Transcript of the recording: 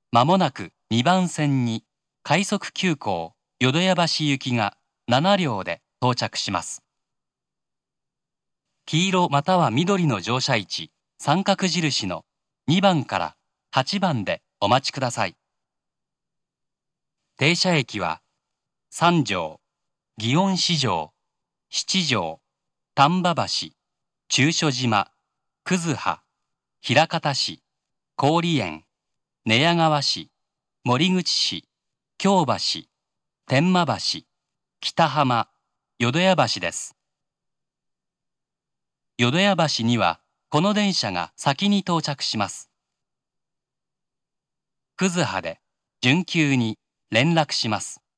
まもなく2番線に快速急行淀屋橋行きが7両で到着します。黄色または緑の乗車位置、三角印の2番から8番でお待ちください。停車駅は三条、祇園四条、七条、丹波橋、中所島、葛葉、枚方市、郡園、寝屋川市、守口市、京橋、天満橋、北浜、淀屋橋です。淀屋橋にはこの電車が先に到着します。葛葉で準急に連絡します。